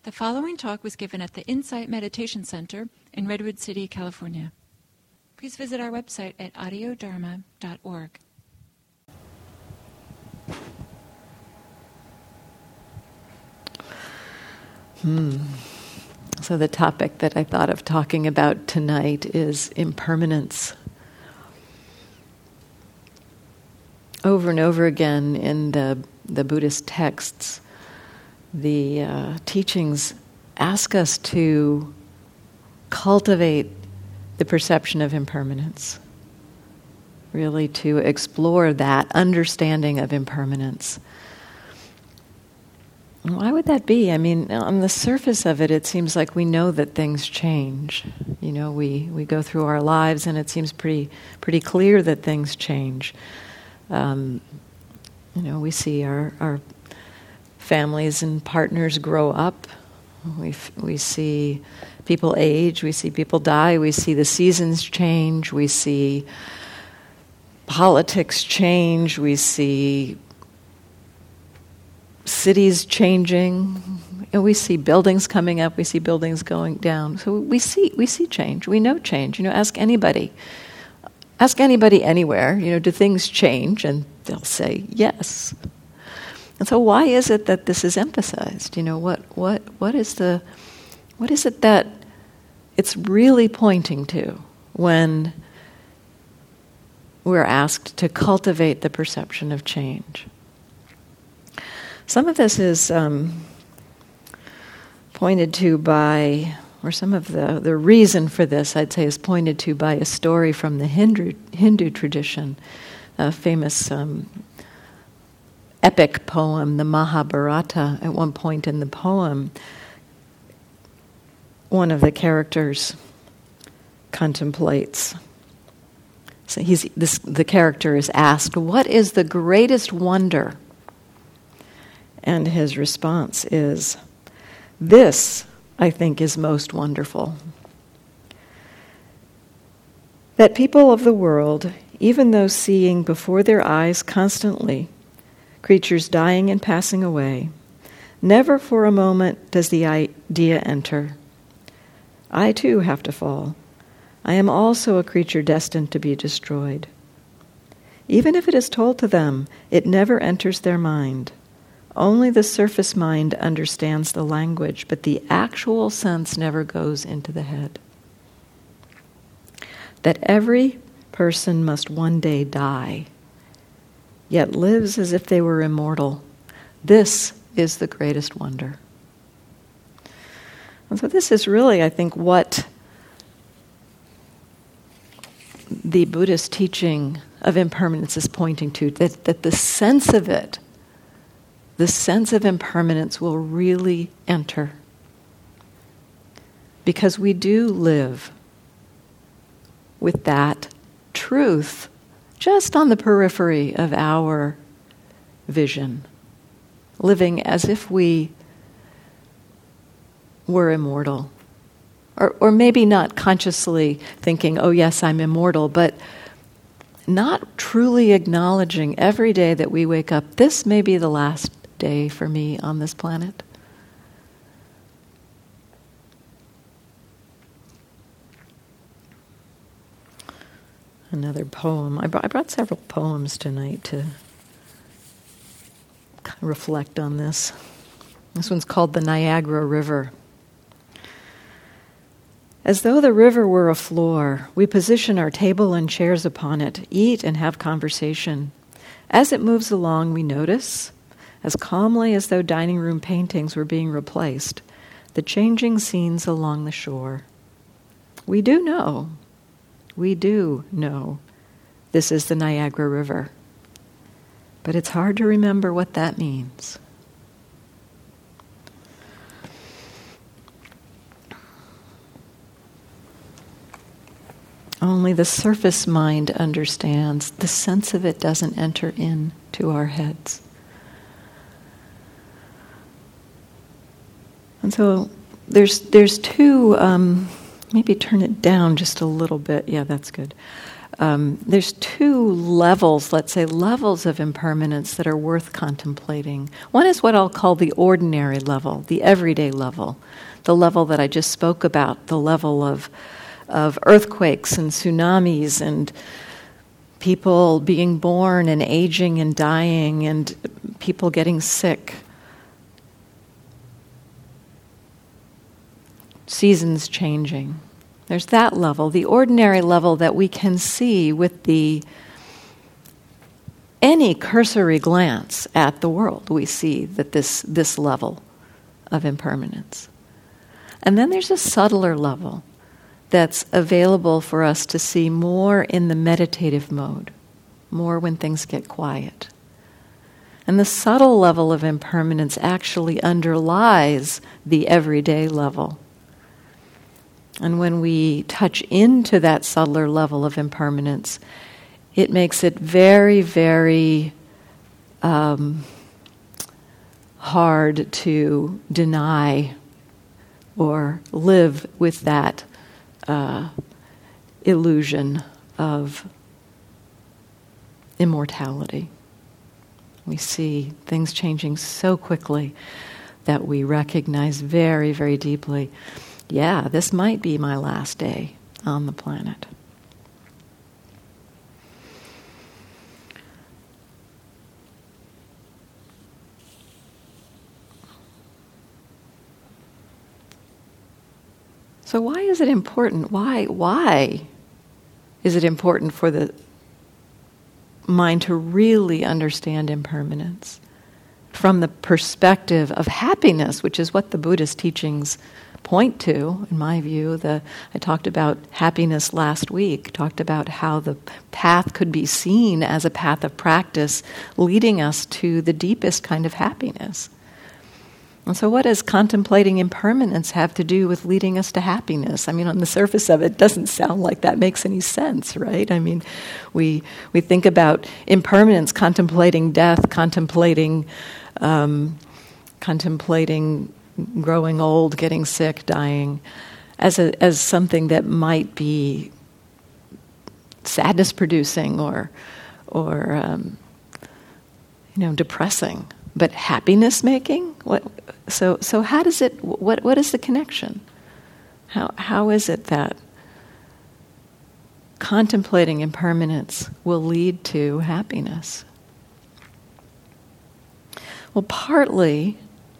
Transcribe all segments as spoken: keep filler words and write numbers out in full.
The following talk was given at the Insight Meditation Center in Redwood City, California. Please visit our website at audio dharma dot org. Hmm. So the topic that I thought of talking about tonight is impermanence. Over and over again in the, the Buddhist texts, the uh, teachings ask us to cultivate the perception of impermanence, really to explore that understanding of impermanence. Why would that be? I mean, on the surface of it, it seems like we know that things change. You know, we, we go through our lives and it seems pretty pretty clear that things change. Um, you know, we see our, our families and partners grow up. We f- we see people age. We see people die. We see the seasons change. We see politics change. We see cities changing. And we see buildings coming up. We see buildings going down. So we see we see change. We know change. You know, ask anybody. Ask anybody anywhere. You know, do things change? And they'll say yes. And so why is it that this is emphasized? You know, what what what is the what is it that it's really pointing to when we're asked to cultivate the perception of change? Some of this is um, pointed to by, or some of the, the reason for this, I'd say, is pointed to by a story from the Hindu Hindu tradition, a famous um, epic poem, the Mahabharata. At one point in the poem, one of the characters contemplates. So he's this. The character is asked, "What is the greatest wonder?" And his response is, "This, I think, is most wonderful. That people of the world, even though seeing before their eyes constantly creatures dying and passing away, never for a moment does the idea enter, I too have to fall. I am also a creature destined to be destroyed. Even if it is told to them, it never enters their mind. Only the surface mind understands the language, but the actual sense never goes into the head. That every person must one day die, yet lives as if they were immortal. This is the greatest wonder." And so this is really, I think, what the Buddhist teaching of impermanence is pointing to, that, that the sense of it, the sense of impermanence will really enter. Because we do live with that truth just on the periphery of our vision, living as if we were immortal. Or, or maybe not consciously thinking, oh yes, I'm immortal, but not truly acknowledging every day that we wake up, this may be the last day for me on this planet. Another poem. I brought, I brought several poems tonight to reflect on this. This one's called The Niagara River. As though the river were a floor, we position our table and chairs upon it, eat and have conversation. As it moves along, we notice, as calmly as though dining room paintings were being replaced, the changing scenes along the shore. We do know, we do know this is the Niagara River, but it's hard to remember what that means. Only the surface mind understands. The sense of it doesn't enter into our heads. And so there's there's two, um, maybe turn it down just a little bit. Yeah, that's good. um, there's two levels, let's say, levels of impermanence that are worth contemplating. One is what I'll call the ordinary level, the everyday level, the level that I just spoke about, the level of of earthquakes and tsunamis and people being born and aging and dying and people getting sick. Seasons changing. There's that level, the ordinary level that we can see with the any cursory glance at the world. We see that this this level of impermanence. And then there's a subtler level that's available for us to see more in the meditative mode, more when things get quiet. And the subtle level of impermanence actually underlies the everyday level. And when we touch into that subtler level of impermanence, it makes it very, very um, hard to deny or live with that uh, illusion of immortality. We see things changing so quickly that we recognize very, very deeply, yeah, this might be my last day on the planet. So why is it important? Why, why is it important for the mind to really understand impermanence from the perspective of happiness, which is what the Buddhist teachings point to, in my view? The I talked about happiness last week, talked about how the path could be seen as a path of practice leading us to the deepest kind of happiness. And so what does contemplating impermanence have to do with leading us to happiness? I mean, on the surface of it, it doesn't sound like that makes any sense, right? I mean, we we think about impermanence, contemplating death, contemplating um, contemplating growing old, getting sick, dying, as a as something that might be sadness-producing or or um, you know, depressing. But happiness-making? What? So, so how does it? What? What is the connection? How? How is it that contemplating impermanence will lead to happiness? Well, partly,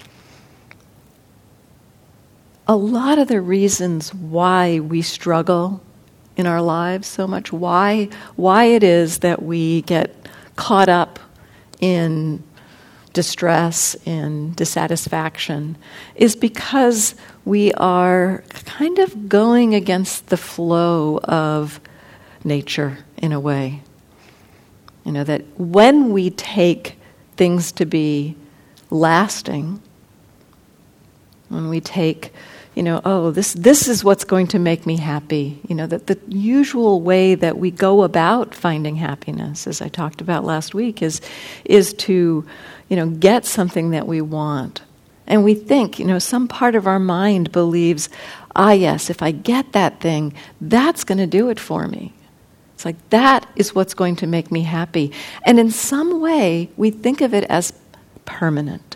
a lot of the reasons why we struggle in our lives so much, why why it is that we get caught up in distress and dissatisfaction, is because we are kind of going against the flow of nature in a way. You know, that when we take things to be lasting, when we take, you know, oh, this this is what's going to make me happy, you know, that the usual way that we go about finding happiness, as I talked about last week, is is to, you know, get something that we want. And we think, you know, some part of our mind believes, ah, yes, if I get that thing, that's going to do it for me. It's like, that is what's going to make me happy. And in some way, we think of it as permanent.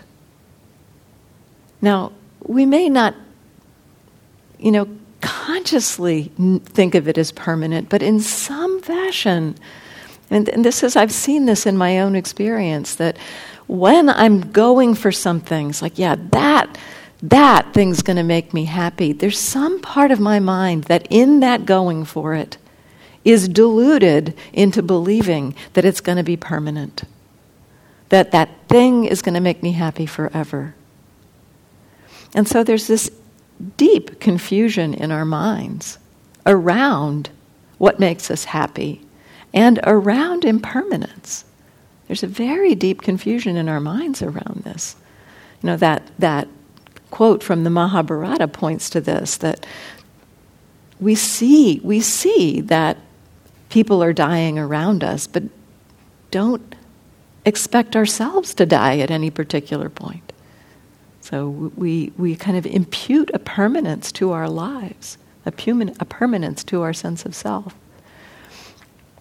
Now, we may not, you know, consciously think of it as permanent, but in some fashion, and, and this is, I've seen this in my own experience, that when I'm going for something, it's like, yeah, that that thing's going to make me happy. There's some part of my mind that in that going for it is deluded into believing that it's going to be permanent, that that thing is going to make me happy forever. And so there's this deep confusion in our minds around what makes us happy and around impermanence. There's a very deep confusion in our minds around this. You know, that that quote from the Mahabharata points to this, that we see we see that people are dying around us, but don't expect ourselves to die at any particular point. So we we kind of impute a permanence to our lives, a, puman, a permanence to our sense of self.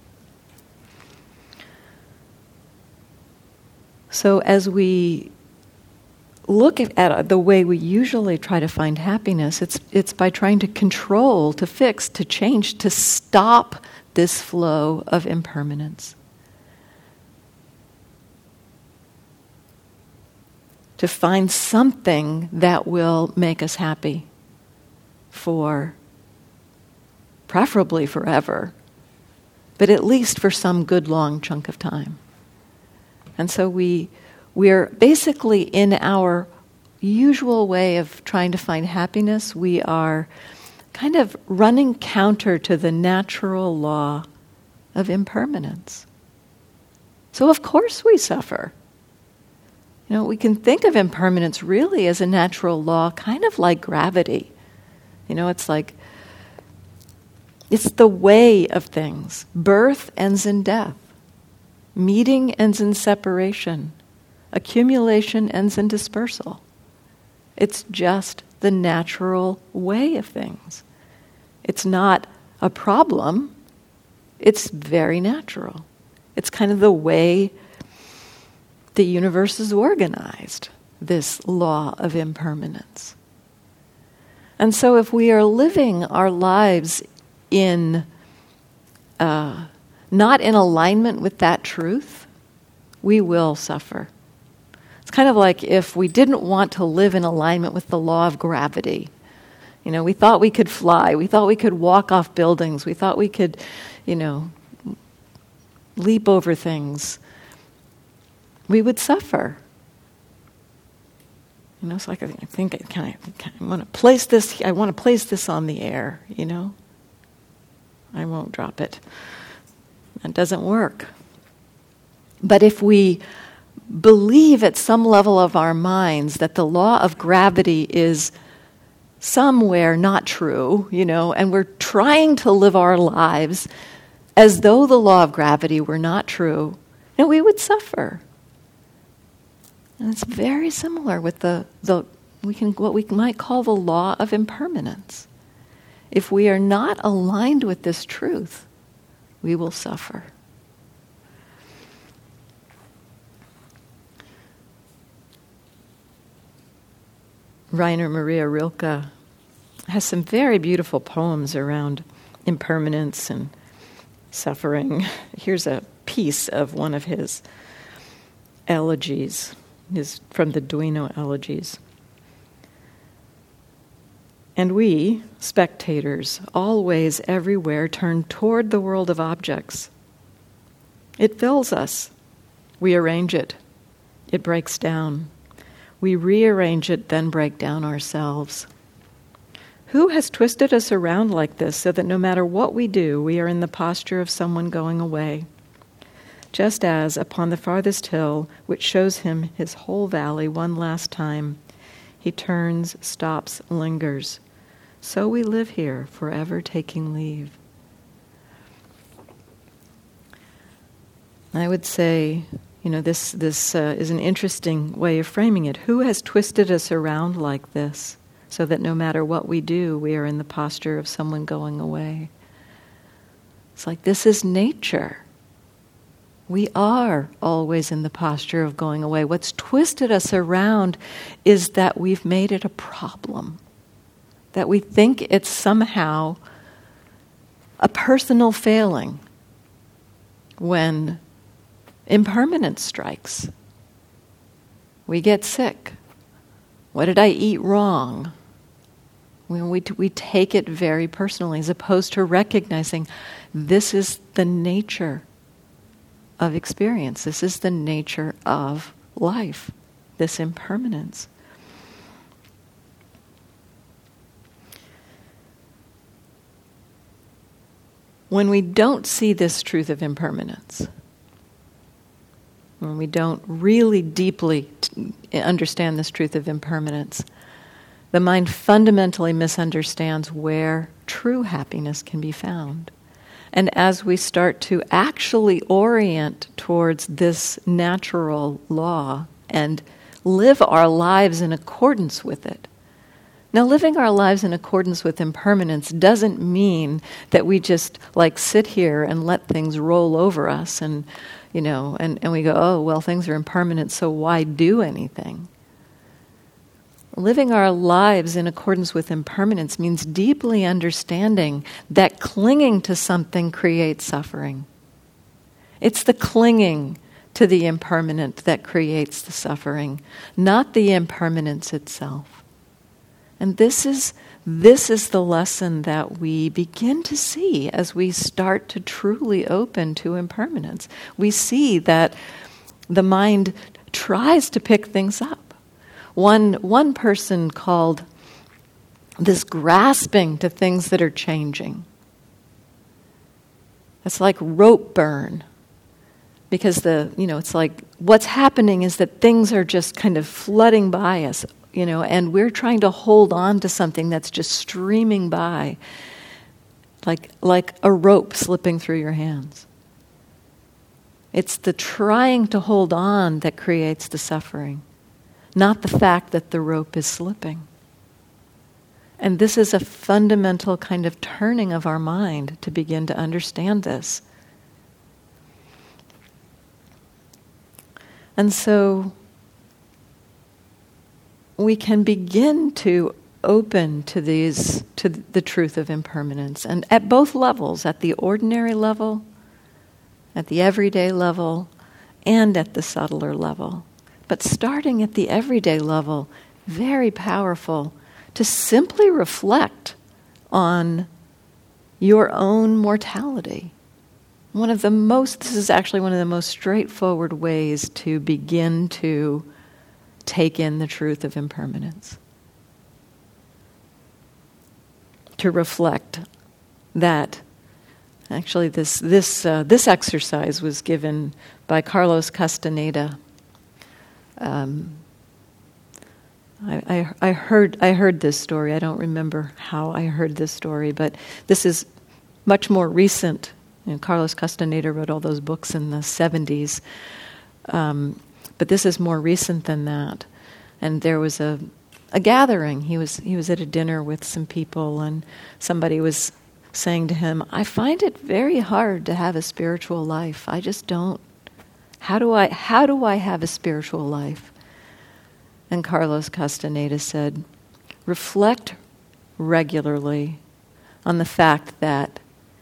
So as we look at, at the way we usually try to find happiness, it's it's by trying to control, to fix, to change, to stop this flow of impermanence. To find something that will make us happy for, preferably forever, but at least for some good long chunk of time. And so we we're basically in our usual way of trying to find happiness, we are kind of running counter to the natural law of impermanence. So of course we suffer. You know, we can think of impermanence really as a natural law, kind of like gravity. You know, it's like, it's the way of things. Birth ends in death. Meeting ends in separation. Accumulation ends in dispersal. It's just the natural way of things. It's not a problem. It's very natural. It's kind of the way the universe is organized, this law of impermanence. And so if we are living our lives in uh, not in alignment with that truth, we will suffer. It's kind of like if we didn't want to live in alignment with the law of gravity. You know, we thought we could fly, we thought we could walk off buildings, we thought we could, you know, leap over things. We would suffer. You know, it's like I think I kind of, kind of want to place this. I want to place this on the air. You know, I won't drop it. That doesn't work. But if we believe at some level of our minds that the law of gravity is somewhere not true, you know, and we're trying to live our lives as though the law of gravity were not true, then we would suffer. And it's very similar with the, the we can what we might call the law of impermanence. If we are not aligned with this truth, we will suffer. Rainer Maria Rilke has some very beautiful poems around impermanence and suffering. Here's a piece of one of his elegies. Is from the Duino Elegies. And we, spectators, always, everywhere, turn toward the world of objects. It fills us. We arrange it. It breaks down. We rearrange it, then break down ourselves. Who has twisted us around like this so that no matter what we do, we are in the posture of someone going away? Just as, upon the farthest hill, which shows him his whole valley one last time, he turns, stops, lingers. So we live here, forever taking leave. I would say, you know, this, this uh, is an interesting way of framing it. Who has twisted us around like this, so that no matter what we do, we are in the posture of someone going away? It's like, this is nature. We are always in the posture of going away. What's twisted us around is that we've made it a problem, that we think it's somehow a personal failing when impermanence strikes. We get sick. What did I eat wrong? We, we, we take it very personally, as opposed to recognizing this is the nature of experience. This is the nature of life, this impermanence. When we don't see this truth of impermanence, when we don't really deeply t- understand this truth of impermanence, the mind fundamentally misunderstands where true happiness can be found. And as we start to actually orient towards this natural law and live our lives in accordance with it. Now, living our lives in accordance with impermanence doesn't mean that we just like sit here and let things roll over us and, you know, and, and we go, oh, well, things are impermanent, so why do anything? Living our lives in accordance with impermanence means deeply understanding that clinging to something creates suffering. It's the clinging to the impermanent that creates the suffering, not the impermanence itself. And this is this is the lesson that we begin to see as we start to truly open to impermanence. We see that the mind tries to pick things up. One, one person called this grasping to things that are changing. It's like rope burn. Because the, you know, it's like what's happening is that things are just kind of flooding by us, you know, and we're trying to hold on to something that's just streaming by, like like a rope slipping through your hands. It's the trying to hold on that creates the suffering, not the fact that the rope is slipping. And this is a fundamental kind of turning of our mind to begin to understand this. And so we can begin to open to these, to the truth of impermanence, and at both levels, at the ordinary level, at the everyday level, and at the subtler level. But starting at the everyday level, very powerful to simply reflect on your own mortality. One of the most, this is actually one of the most straightforward ways to begin to take in the truth of impermanence. To reflect that, actually this this uh, this exercise was given by Carlos Castaneda. Um, I, I, I heard I heard this story. I don't remember how I heard this story, but this is much more recent. You know, Carlos Castaneda wrote all those books in the seventies, um, but this is more recent than that. And there was a a gathering. He was he was at a dinner with some people, and somebody was saying to him, "I find it very hard to have a spiritual life. I just don't. How do I how do I have a spiritual life?" And Carlos Castaneda said, "Reflect regularly on the fact that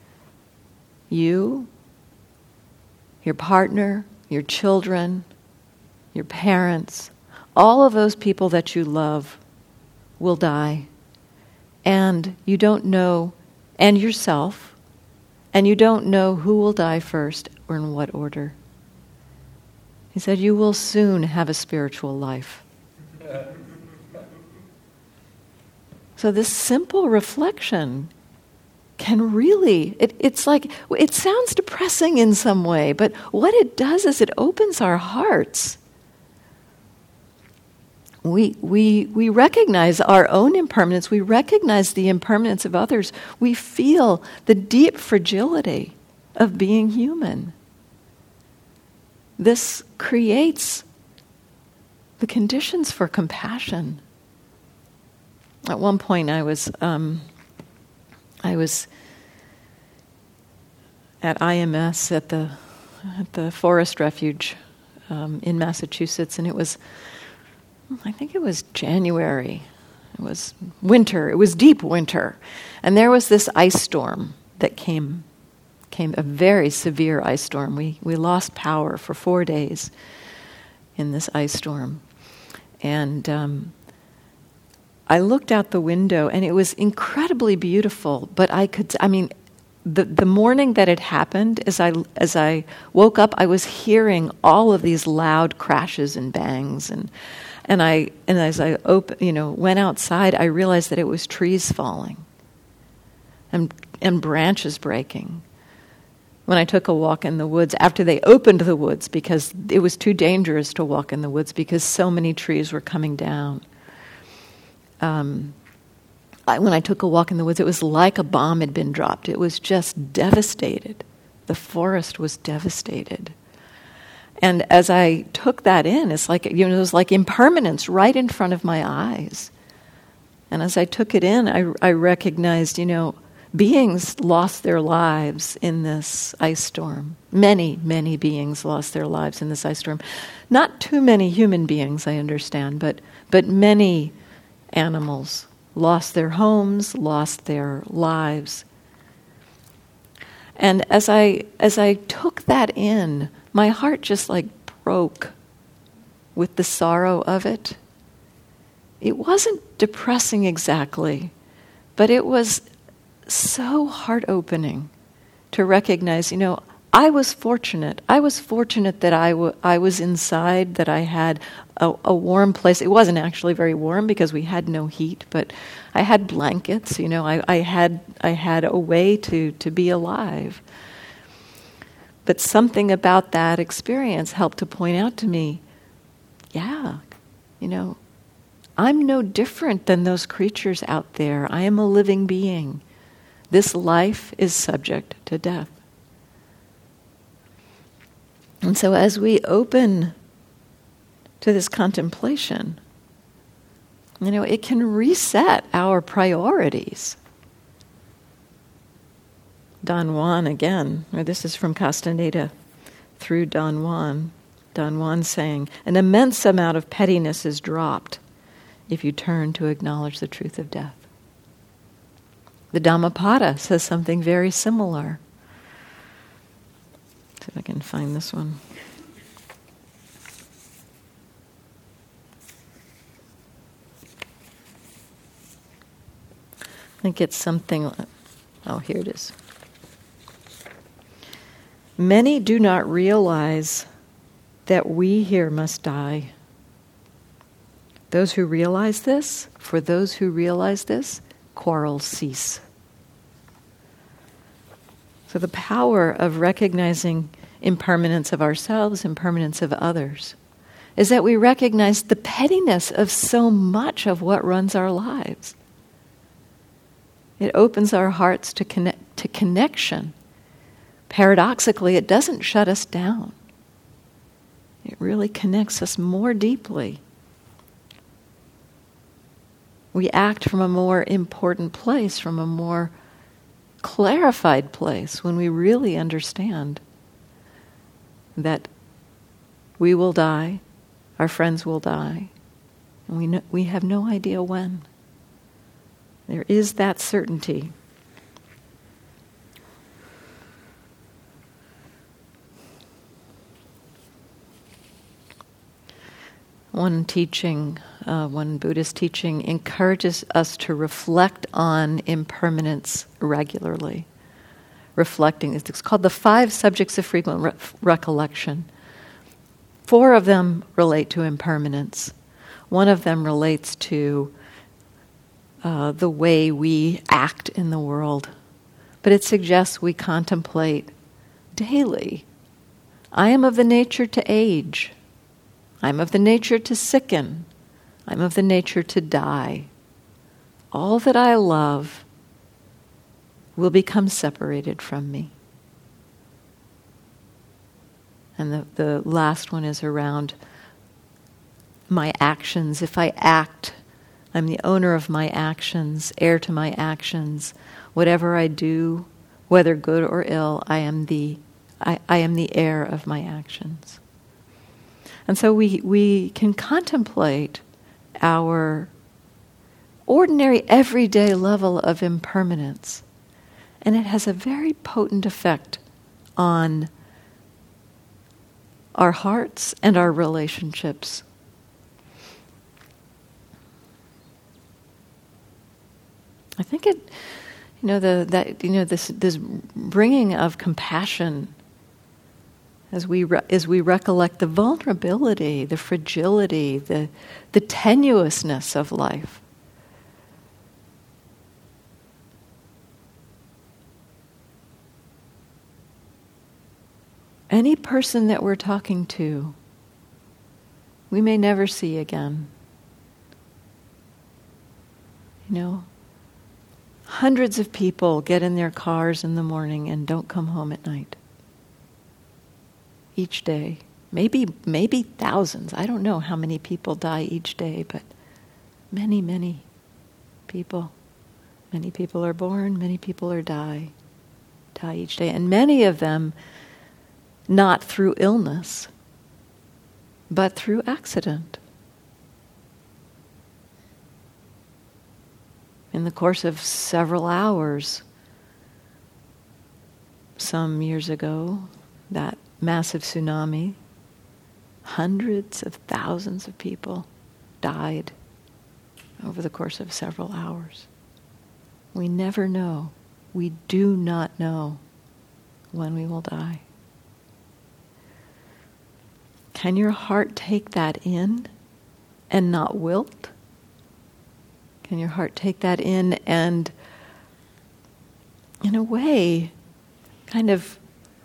you, your partner, your children, your parents, all of those people that you love will die. And you don't know, and yourself, and you don't know who will die first or in what order." He said, "You will soon have a spiritual life." So this simple reflection can really, it, it's like, it sounds depressing in some way, but what it does is it opens our hearts. We, we, we recognize our own impermanence. We recognize the impermanence of others. We feel the deep fragility of being human. This creates the conditions for compassion. At one point, I was um, I was at I M S at the at the Forest Refuge um, in Massachusetts, and it was, I think it was January. It was winter. It was deep winter, and there was this ice storm that came came a very severe ice storm. We we lost power for four days in this ice storm, and um, I looked out the window, and it was incredibly beautiful. But I could, I mean, the the morning that it happened, as I as I woke up, I was hearing all of these loud crashes and bangs, and and I and as I op- you know went outside, I realized that it was trees falling, and and branches breaking. When I took a walk in the woods, after they opened the woods, because it was too dangerous to walk in the woods because so many trees were coming down. Um, I, when I took a walk in the woods, it was like a bomb had been dropped. It was just devastated. The forest was devastated. And as I took that in, it's like, you know, it was like impermanence right in front of my eyes. And as I took it in, I, I recognized, you know, beings lost their lives in this ice storm. Many, many beings lost their lives in this ice storm. Not too many human beings, I understand, but but many animals lost their homes, lost their lives. And as I as I took that in, my heart just like broke with the sorrow of it. It wasn't depressing exactly, but it was so heart-opening to recognize, you know, I was fortunate. I was fortunate that I, w- I was inside, that I had a, a warm place. It wasn't actually very warm because we had no heat, but I had blankets, you know, I, I had I had a way to, to be alive. But something about that experience helped to point out to me, yeah, you know, I'm no different than those creatures out there. I am a living being. This life is subject to death. And so as we open to this contemplation, you know, it can reset our priorities. Don Juan again, or this is from Castaneda through Don Juan. Don Juan saying, an immense amount of pettiness is dropped if you turn to acknowledge the truth of death. The Dhammapada says something very similar. See if I can find this one. I think it's something, oh, here it is. Many do not realize that we here must die. Those who realize this, for those who realize this, quarrels cease. So the power of recognizing impermanence of ourselves, impermanence of others, is that we recognize the pettiness of so much of what runs our lives. It opens our hearts to connect, to connection. Paradoxically, it doesn't shut us down. It really connects us more deeply. We act from a more important place, from a more clarified place, when we really understand that we will die, our friends will die, and we know, we have no idea when. There is that certainty. One teaching, uh, one Buddhist teaching, encourages us to reflect on impermanence regularly. Reflecting, it's called the five subjects of frequent re- recollection. Four of them relate to impermanence. One of them relates to uh, the way we act in the world. But it suggests we contemplate daily. I am of the nature to age. I'm of the nature to sicken. I'm of the nature to die. All that I love will become separated from me. And the, the last one is around my actions. If I act, I'm the owner of my actions, heir to my actions. Whatever I do, whether good or ill, I am the I, I am the heir of my actions. And so we, we can contemplate our ordinary, everyday level of impermanence. And it has a very potent effect on our hearts and our relationships. I think it, you know, the that you know this this bringing of compassion. As we re- as we recollect the vulnerability, the fragility, the the tenuousness of life. Any person that we're talking to, we may never see again. You know, hundreds of people get in their cars in the morning and don't come home at night. Each day. Maybe, maybe thousands. I don't know how many people die each day, but many, many people. Many people are born, many people are die, die each day. And many of them not through illness, but through accident. In the course of several hours, some years ago, that massive tsunami, hundreds of thousands of people died over the course of several hours. We never know. We do not know when we will die. Can your heart take that in and not wilt? Can your heart take that in and, in a way, kind of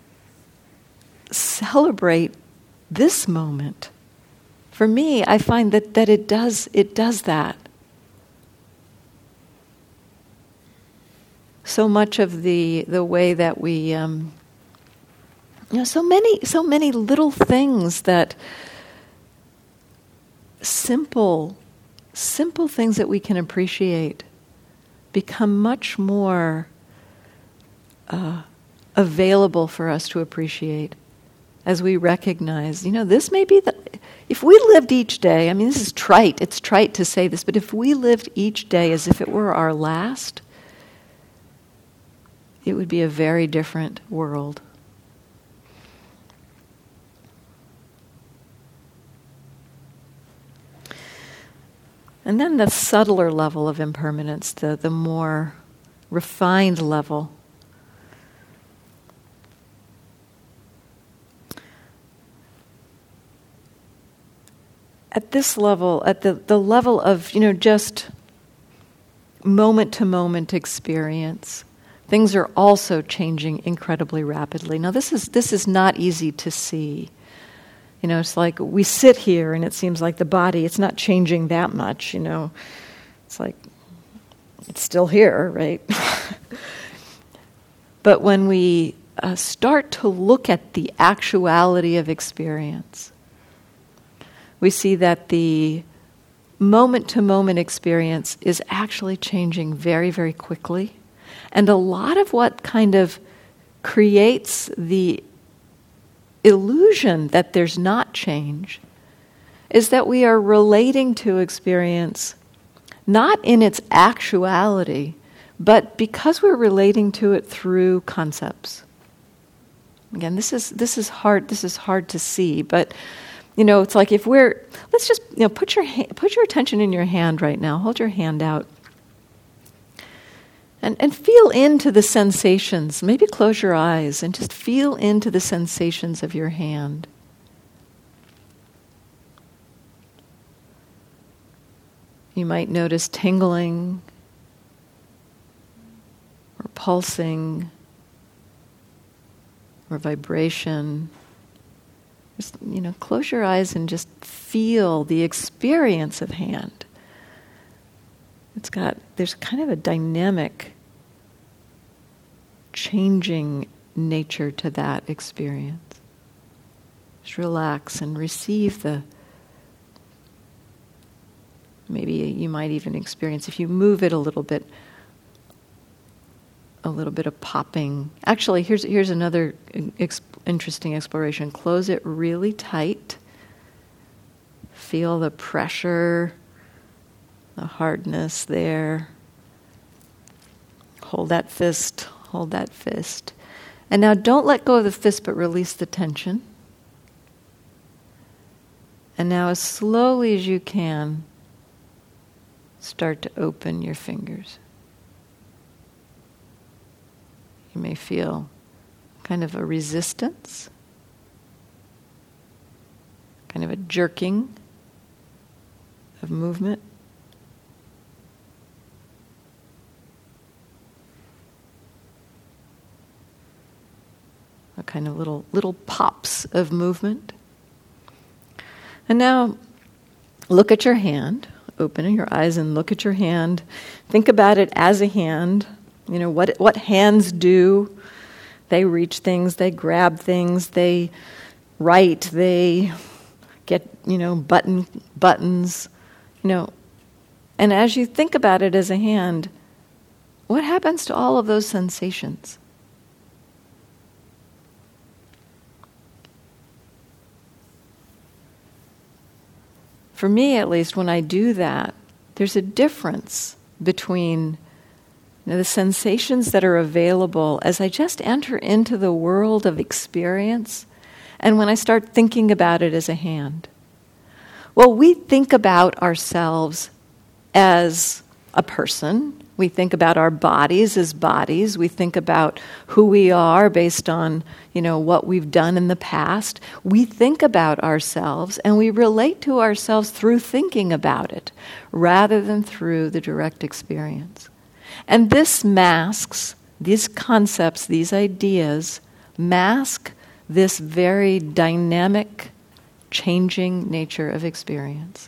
celebrate this moment? For me, I find that, that it does it does that. So much of the the way that we, um, you know, so many so many little things that simple simple things that we can appreciate become much more uh, available for us to appreciate as we recognize, you know, this may be the, if we lived each day, I mean, this is trite, it's trite to say this, but if we lived each day as if it were our last, it would be a very different world. And then the subtler level of impermanence, the, the more refined level. At this level, at the, the level of, you know, just moment-to-moment experience, things are also changing incredibly rapidly. Now, this is this is not easy to see. You know, it's like we sit here and it seems like the body, it's not changing that much, you know. It's like, it's still here, right? But when we uh, start to look at the actuality of experience, we see that the moment-to-moment experience is actually changing very, very quickly. And a lot of what kind of creates the illusion that there's not change is that we are relating to experience not in its actuality, but because we're relating to it through concepts. Again, this is this is hard. This is hard to see, but you know, it's like if we're let's just you know put your ha- put your attention in your hand right now. Hold your hand out. And, and feel into the sensations. Maybe close your eyes and just feel into the sensations of your hand. You might notice tingling or pulsing or vibration. Just, you know, close your eyes and just feel the experience of hand. It's got, there's kind of a dynamic, changing nature to that experience. Just relax and receive the, maybe you might even experience, if you move it a little bit, a little bit of popping. Actually, here's here's another ex- interesting exploration. Close it really tight. Feel the pressure, the hardness there. Hold that fist, hold that fist. And now don't let go of the fist, but release the tension. And now as slowly as you can, start to open your fingers. You may feel kind of a resistance, kind of a jerking of movement. A kind of little little pops of movement. And now look at your hand. Open your eyes and look at your hand. Think about it as a hand. You know, what what hands do. They reach things, they grab things, they write, they get, you know, button buttons, you know. And as you think about it as a hand, what happens to all of those sensations? For me, at least, when I do that, there's a difference between you know, the sensations that are available as I just enter into the world of experience and when I start thinking about it as a hand. Well, we think about ourselves as a person. We think about our bodies as bodies. We think about who we are based on, you know, what we've done in the past. We think about ourselves and we relate to ourselves through thinking about it rather than through the direct experience. And this masks, these concepts, these ideas, mask this very dynamic, changing nature of experience.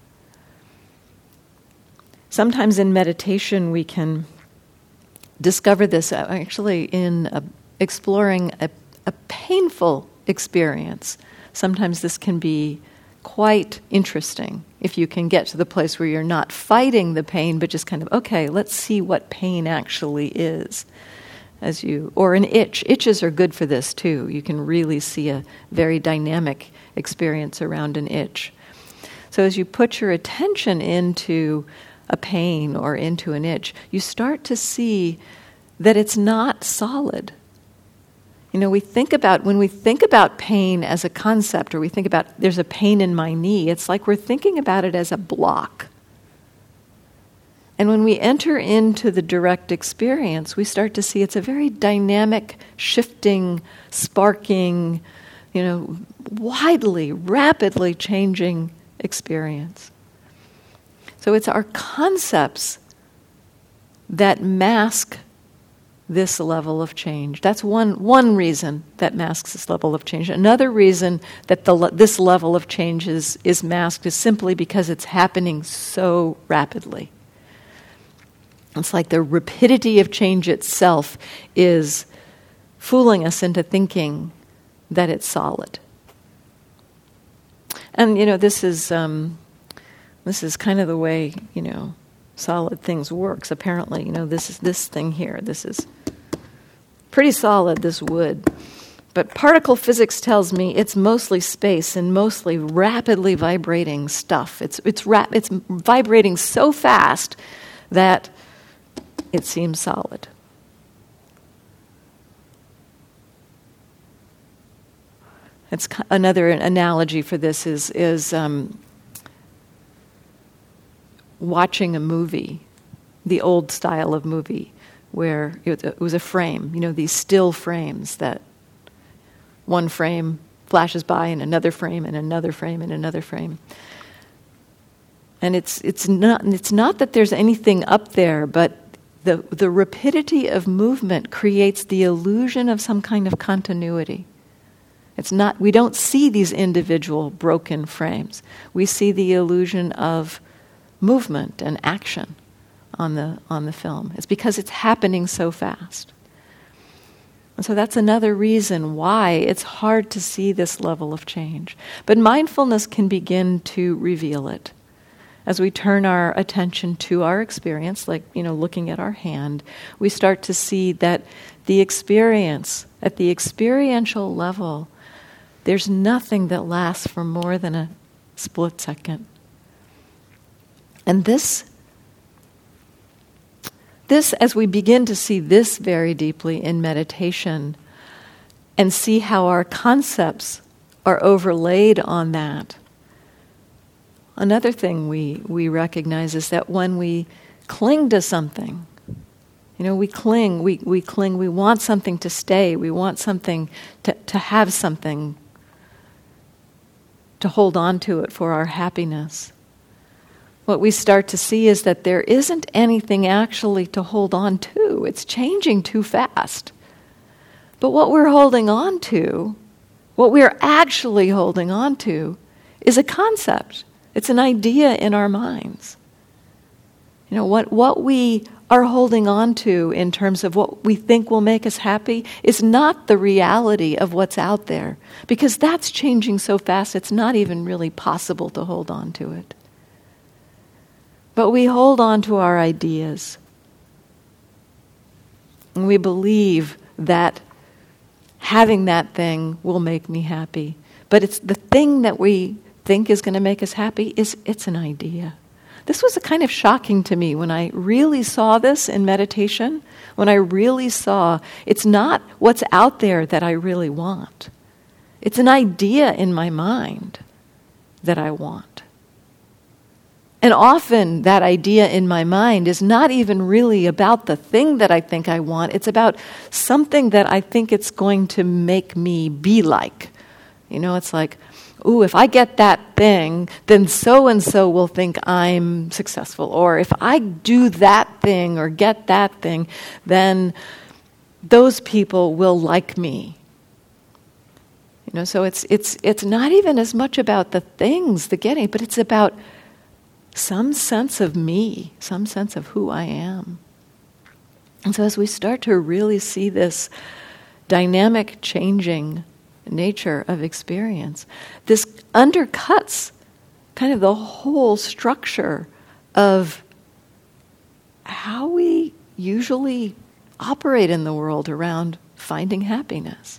Sometimes in meditation we can discover this uh, actually in uh, exploring a, a painful experience. Sometimes this can be quite interesting if you can get to the place where you're not fighting the pain, but just kind of, okay, let's see what pain actually is. As you, or an itch. Itches are good for this too. You can really see a very dynamic experience around an itch. So as you put your attention into a pain or into an itch, you start to see that it's not solid. You know, we think about, when we think about pain as a concept, or we think about there's a pain in my knee, it's like we're thinking about it as a block. And when we enter into the direct experience, we start to see it's a very dynamic, shifting, sparking, you know, widely, rapidly changing experience. So it's our concepts that mask this level of change. That's one one reason that masks this level of change. Another reason that the this level of change is, is masked is simply because it's happening so rapidly. It's like the rapidity of change itself is fooling us into thinking that it's solid. And, you know, this is um, this is kind of the way, you know, solid things works. Apparently, you know, this is this thing here. This is pretty solid, this wood. But particle physics tells me it's mostly space and mostly rapidly vibrating stuff. It's it's rap- it's vibrating so fast that it seems solid. It's another analogy for this is is um, watching a movie, the old style of movie, where it was a frame. You know, these still frames that one frame flashes by, and another frame, and another frame, and another frame. And it's it's not it's not that there's anything up there, but the the rapidity of movement creates the illusion of some kind of continuity. It's not, we don't see these individual broken frames. We see the illusion of movement and action on the on the film. It's because it's happening so fast. And so that's another reason why it's hard to see this level of change. But mindfulness can begin to reveal it. As we turn our attention to our experience, like, you know, looking at our hand, we start to see that the experience, at the experiential level, there's nothing that lasts for more than a split second. And this, this, as we begin to see this very deeply in meditation and see how our concepts are overlaid on that, another thing we, we recognize is that when we cling to something, you know, we cling, we, we cling, we want something to stay, we want something to, to have something, to hold on to it for our happiness. What we start to see is that there isn't anything actually to hold on to. It's changing too fast. But what we're holding on to, what we're actually holding on to, is a concept. It's an idea in our minds. You know, what, what we are holding on to in terms of what we think will make us happy is not the reality of what's out there, because that's changing so fast it's not even really possible to hold on to it. But we hold on to our ideas. And we believe that having that thing will make me happy. But it's the thing that we think is going to make us happy is it's an idea. This was kind of shocking to me when I really saw this in meditation, when I really saw it's not what's out there that I really want. It's an idea in my mind that I want. And often that idea in my mind is not even really about the thing that I think I want. It's about something that I think it's going to make me be like. You know, it's like, ooh, if I get that thing, then so-and-so will think I'm successful. Or if I do that thing or get that thing, then those people will like me. You know, so it's it's it's not even as much about the things, the getting, but it's about some sense of me, some sense of who I am. And so as we start to really see this dynamic, changing nature of experience, this undercuts kind of the whole structure of how we usually operate in the world around finding happiness.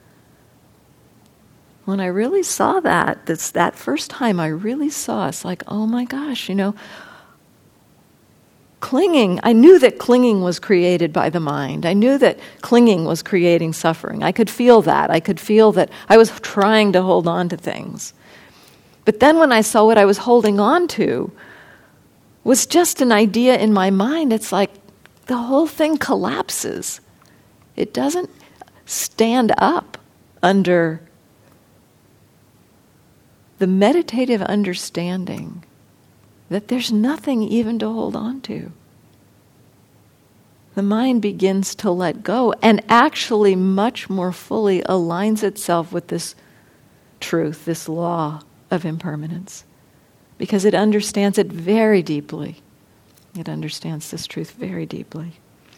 When I really saw that, that's that first time I really saw, it's like, oh my gosh, you know, clinging, I knew that clinging was created by the mind. I knew that clinging was creating suffering. I could feel that. I could feel that I was trying to hold on to things. But then when I saw what I was holding on to was just an idea in my mind, it's like the whole thing collapses. It doesn't stand up under the meditative understanding that there's nothing even to hold on to. The mind begins to let go and actually much more fully aligns itself with this truth, this law of impermanence, because it understands it very deeply. It understands this truth very deeply.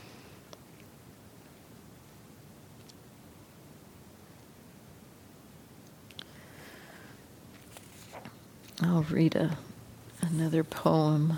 I'll read a, another poem.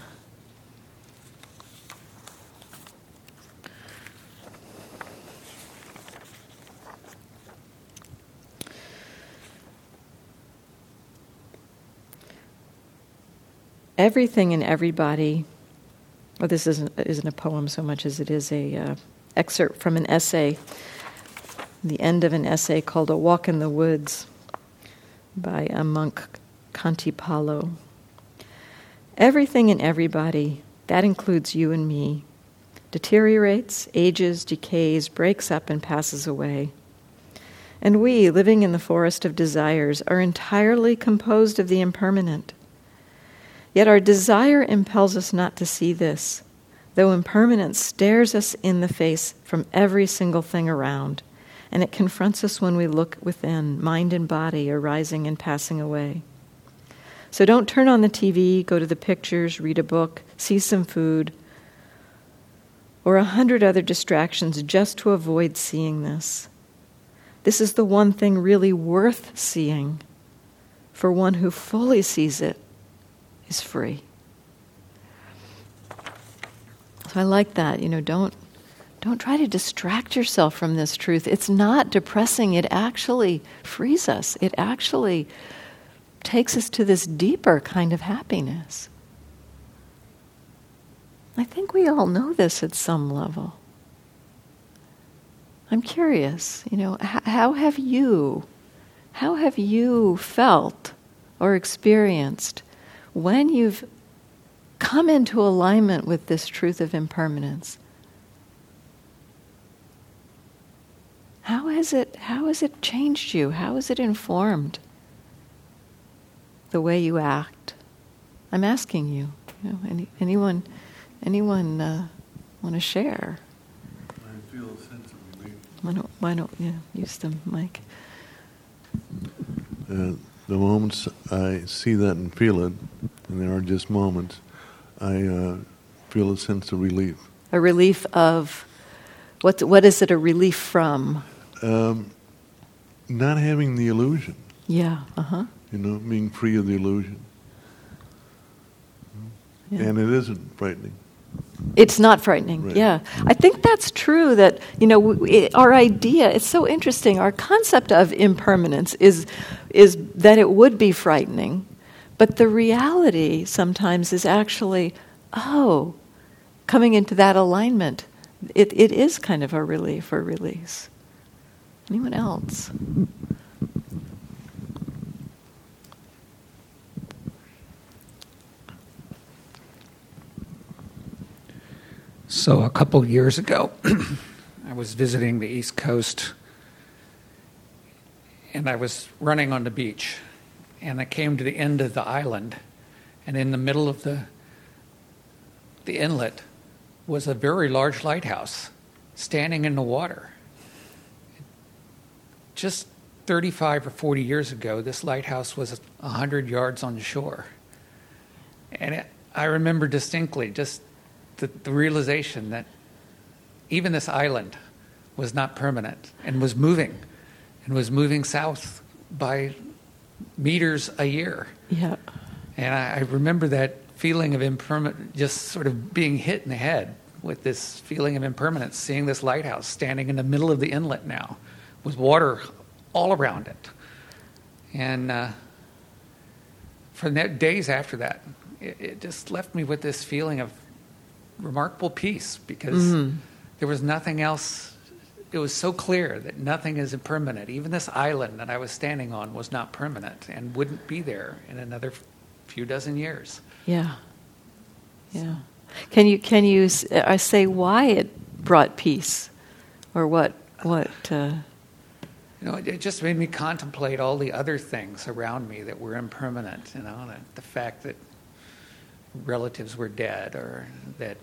Everything and everybody, well, this isn't, isn't a poem so much as it is a uh, excerpt from an essay, the end of an essay called A Walk in the Woods by a monk, Kantipalo. Everything and everybody, that includes you and me, deteriorates, ages, decays, breaks up and passes away. And we, living in the forest of desires, are entirely composed of the impermanent. Yet our desire impels us not to see this, though impermanence stares us in the face from every single thing around, and it confronts us when we look within, mind and body arising and passing away. So don't turn on the T V, go to the pictures, read a book, see some food, or a hundred other distractions just to avoid seeing this. This is the one thing really worth seeing, for one who fully sees it is free. So I like that, you know, don't don't try to distract yourself from this truth. It's not depressing, it actually frees us. It actually takes us to this deeper kind of happiness. I think we all know this at some level. I'm curious, you know, h- how have you, how have you felt or experienced when you've come into alignment with this truth of impermanence? How has it, how has it changed you? How has it informed the way you act? I'm asking you. You know, any, anyone, anyone uh, want to share? I feel a sense of relief. Why don't, why don't you use the mic? Uh, the moments I see that and feel it, and there are just moments, I uh, feel a sense of relief. A relief of, what? What is it a relief from? Um, not having the illusion. Yeah, uh-huh. You know, being free of the illusion. Yeah. And it isn't frightening. It's not frightening, Right. yeah. I think that's true that, you know, w- it, our idea, it's so interesting, our concept of impermanence is is that it would be frightening, but the reality sometimes is actually, oh, coming into that alignment, it, it is kind of a relief or release. Anyone else? So a couple of years ago, I was visiting the East Coast, and I was running on the beach, and I came to the end of the island, and in the middle of the the inlet was a very large lighthouse standing in the water. Just thirty-five or forty years ago, this lighthouse was one hundred yards on the shore. And it, I remember distinctly just the, the realization that even this island was not permanent and was moving, and was moving south by meters a year. Yeah. And I, I remember that feeling of impermanence, just sort of being hit in the head with this feeling of impermanence, seeing this lighthouse standing in the middle of the inlet now with water all around it. And uh, for the days after that, it, it just left me with this feeling of remarkable peace, because mm-hmm. there was nothing else. It was so clear that nothing is impermanent. Even this island that I was standing on was not permanent and wouldn't be there in another few dozen years. Yeah. Yeah. Can you can you uh, say why it brought peace, or what what? Uh... You know, it, it just made me contemplate all the other things around me that were impermanent. You know, the, the fact that relatives were dead, or that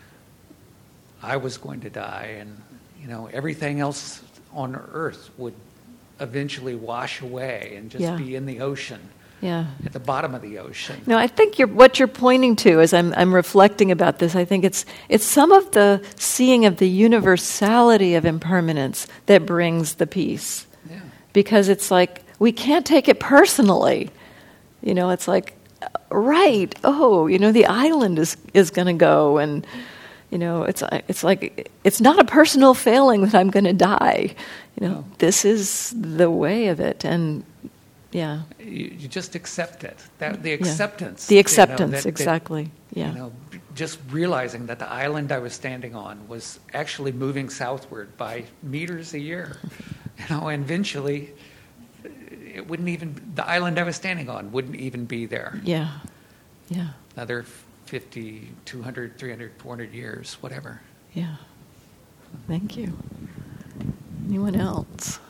I was going to die, and you know, everything else on earth would eventually wash away and just yeah. be in the ocean. Yeah. At the bottom of the ocean. No, I think you're, what you're pointing to, as I'm, I'm reflecting about this, I think it's it's some of the seeing of the universality of impermanence that brings the peace. Yeah. Because it's like, we can't take it personally. You know, it's like, right, oh, you know, the island is, is going to go, and, you know, it's it's like, it's not a personal failing that I'm going to die. You know, no. This is the way of it, and yeah. You, you just accept it. That the acceptance. Yeah. The acceptance, you know, that, exactly. That, yeah. You know, just realizing that the island I was standing on was actually moving southward by meters a year. You know, and eventually, it wouldn't even, the island I was standing on wouldn't even be there. Yeah. Yeah. Another fifty, two hundred, three hundred, four hundred years, whatever. Yeah. Thank you. Anyone else?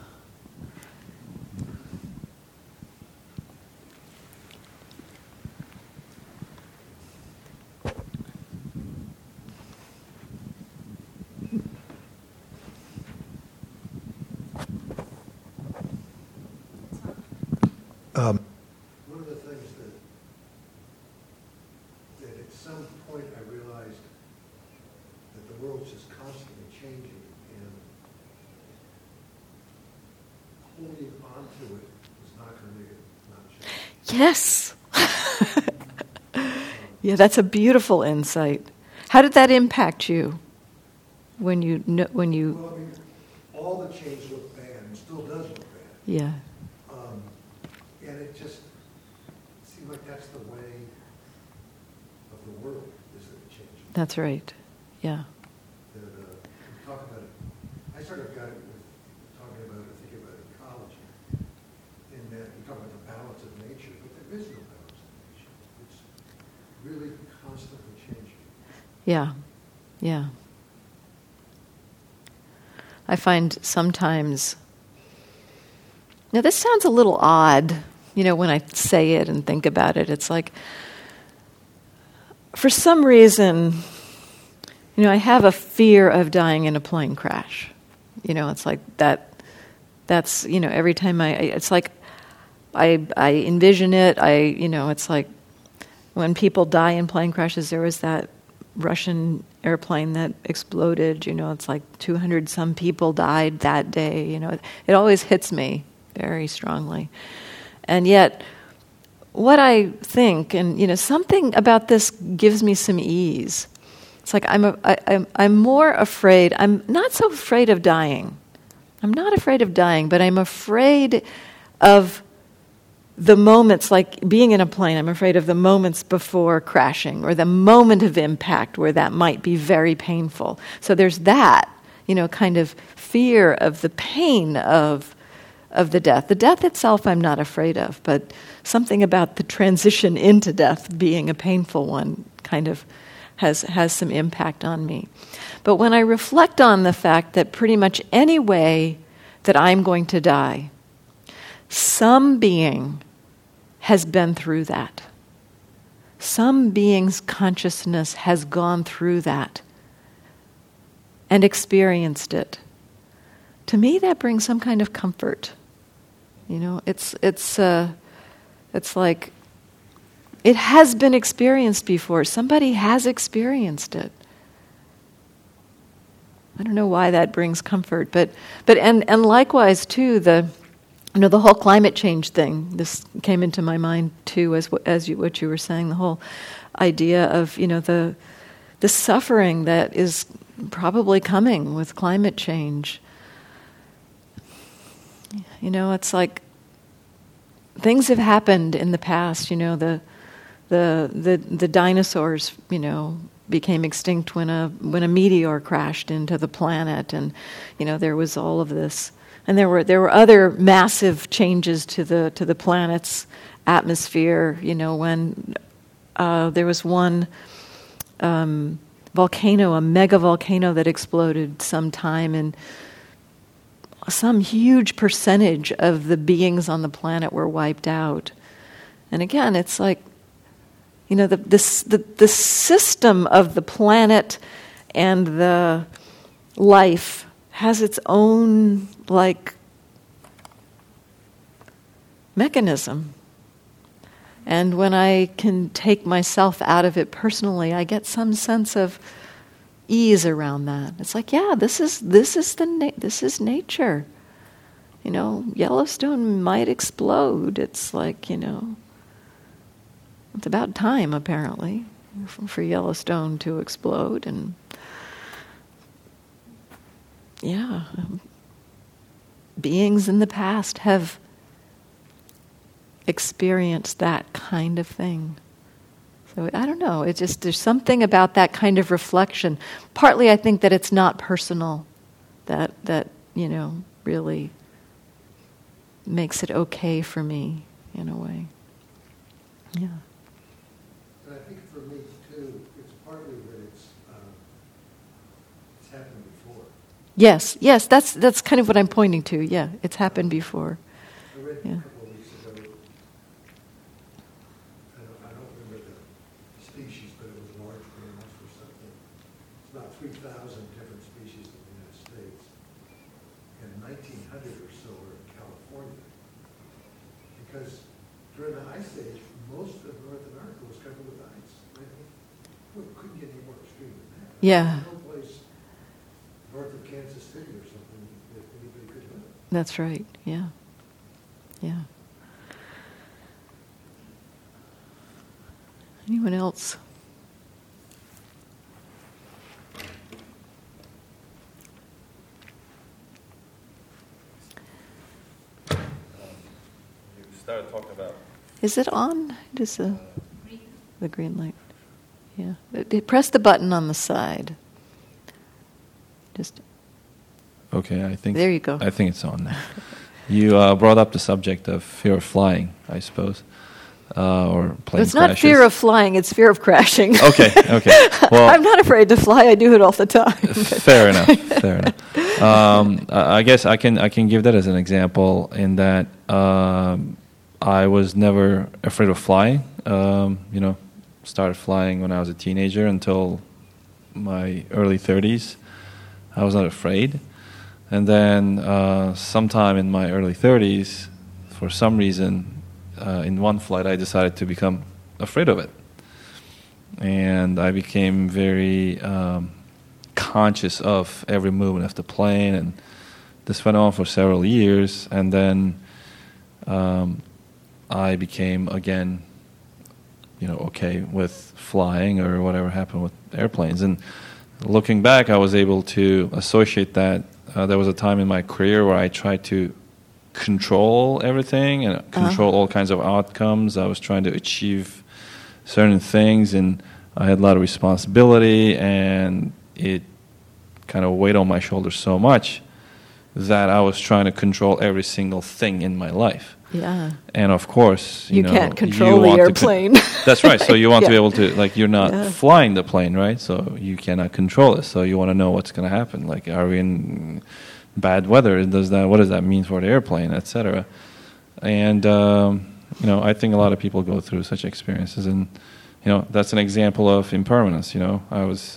Um, one of the things that, that at some point I realized that the world's just constantly changing, and holding on to it is not going to make it not change. Yes. Yeah, that's a beautiful insight. How did that impact you when you kn- when you? Well, I mean, all the change looked bad, and still does look bad. Yeah. Um, and it just seemed like that's the way of the world, is that it changes. That's right. Yeah. That, uh, we talk about it. I sort of got it with talking about it, thinking about ecology, in that we talk about the balance of nature, but there is no balance of nature. It's really constantly changing. Yeah. Yeah. I find sometimes. Now, this sounds a little odd, you know, when I say it and think about it. It's like, for some reason, you know, I have a fear of dying in a plane crash. You know, it's like that, that's, you know, every time I, it's like, I I envision it, I, you know, it's like, when people die in plane crashes, there was that Russian airplane that exploded, you know, it's like two hundred some people died that day, you know, it, it always hits me very strongly. And yet, what I think, and, you know, something about this gives me some ease, It's like I'm, a, I, I'm, I'm more afraid, I'm not so afraid of dying. I'm not afraid of dying, but I'm afraid of the moments, like being in a plane, I'm afraid of the moments before crashing or the moment of impact where that might be very painful. So there's that, you know, kind of fear of the pain of of the death. The death itself I'm not afraid of, but something about the transition into death being a painful one kind of has has some impact on me. But when I reflect on the fact that pretty much any way that I'm going to die, some being has been through that. Some being's consciousness has gone through that and experienced it. To me, that brings some kind of comfort. You know, it's it's uh, it's like it has been experienced before. Somebody has experienced it. I don't know why that brings comfort, but but and and likewise too, the you know the whole climate change thing. This came into my mind too, as as you, what you were saying. The whole idea of you know the the suffering that is probably coming with climate change. You know, it's like things have happened in the past. You know, the the the the dinosaurs. You know. Became extinct when a when a meteor crashed into the planet, and you know there was all of this, and there were there were other massive changes to the to the planet's atmosphere. You know when uh, there was one um, volcano, a mega volcano that exploded sometime, and some huge percentage of the beings on the planet were wiped out. And again, it's like. You know, the, the, the, the system of the planet and the life has its own, like, mechanism. And when I can take myself out of it personally, I get some sense of ease around that. It's like, yeah, this is this is the na- this is nature. You know, Yellowstone might explode. It's like, you know. It's about time, apparently, for Yellowstone to explode. And yeah, beings in the past have experienced that kind of thing. So I don't know, it's just, there's something about that kind of reflection. Partly I think that it's not personal, that, that you know, really makes it okay for me, in a way. Yeah. I think for me too, it's partly that it's um, it's happened before. Yes, yes, that's that's kind of what I'm pointing to. Yeah, it's happened before. I read yeah. a couple of weeks ago. I don't, I don't remember the species, but it was large mammals or something. It's about three thousand different species in the United States, and nineteen hundred or so are in California. Because during the Ice Age, most of North America was covered with ice. Right? Well, it couldn't get any more extreme than that. Yeah. There's no place north of Kansas City or something that anybody could live. That's right. Yeah. Yeah. Anyone else? You started talking about. Is it on? Does the the green light? Yeah. It, it, press the button on the side. Just. Okay, I think. There you go. I think it's on now. You uh, brought up the subject of fear of flying, I suppose, uh, or plane It's not crashes. fear of flying; it's fear of crashing. Okay, okay. Well, I'm not afraid to fly. I do it all the time. fair enough. Fair enough. Um, I I guess I can I can give that as an example in that. Um, I was never afraid of flying. Um, you know, started flying when I was a teenager until my early thirties. I was not afraid. And then uh, sometime in my early thirties, for some reason, uh, in one flight, I decided to become afraid of it. And I became very um, conscious of every movement of the plane. And this went on for several years. And then... Um, I became, again, you know, okay with flying or whatever happened with airplanes. And looking back, I was able to associate that. Uh, there was a time in my career where I tried to control everything and control uh-huh. all kinds of outcomes. I was trying to achieve certain things, and I had a lot of responsibility, and it kind of weighed on my shoulders so much that I was trying to control every single thing in my life. Yeah. And of course, you, you know, can't control you the airplane. Con- that's right. So you want yeah. to be able to, like, you're not yeah. flying the plane, right? So you cannot control it. So you want to know what's going to happen. Like, are we in bad weather? Does that? What does that mean for the airplane, et cetera? And um, you know, I think a lot of people go through such experiences, and you know, that's an example of impermanence. You know, I was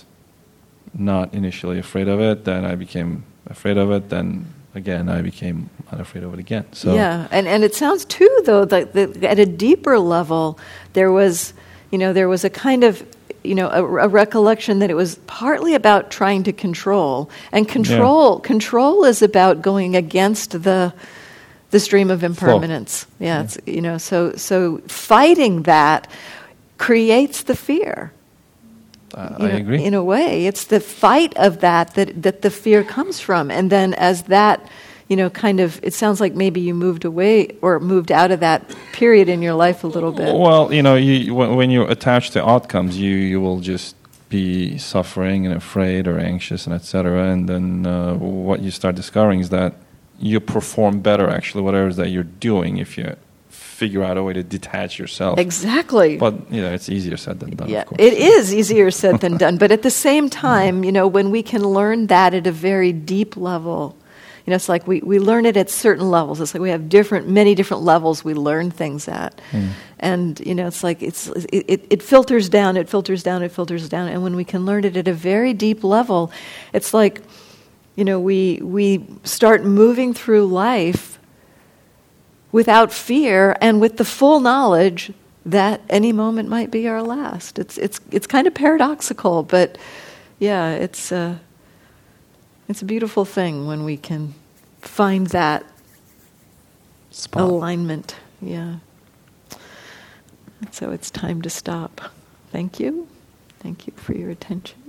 not initially afraid of it, then I became afraid of it, then again I became unafraid of it again. So yeah, and and it sounds too though that, that at a deeper level there was, you know, there was a kind of, you know, a, a recollection that it was partly about trying to control, and control yeah. control is about going against the the stream of impermanence. Yeah, yeah. It's, you know, so so fighting that creates the fear. Uh, you I know, agree. In a way, it's the fight of that, that that the fear comes from, and then as that, you know, kind of, it sounds like maybe you moved away or moved out of that period in your life a little bit. Well, you know, you, when you're attached to outcomes, you, you will just be suffering and afraid or anxious and et cetera. And then uh, what you start discovering is that you perform better, actually, whatever it is that you're doing, if you figure out a way to detach yourself. Exactly. But, you know, it's easier said than done, yeah, of course. it is easier said than done. But at the same time, you know, when we can learn that at a very deep level, you know, it's like we, we learn it at certain levels. It's like we have different, many different levels we learn things at. Mm. And, you know, it's like it's it, it, it filters down, it filters down, it filters down. And when we can learn it at a very deep level, it's like, you know, we we start moving through life without fear and with the full knowledge that any moment might be our last. It's it's it's kind of paradoxical, but yeah, it's a, it's a beautiful thing when we can find that Spot. alignment. Yeah. So it's time to stop. Thank you. Thank you for your attention.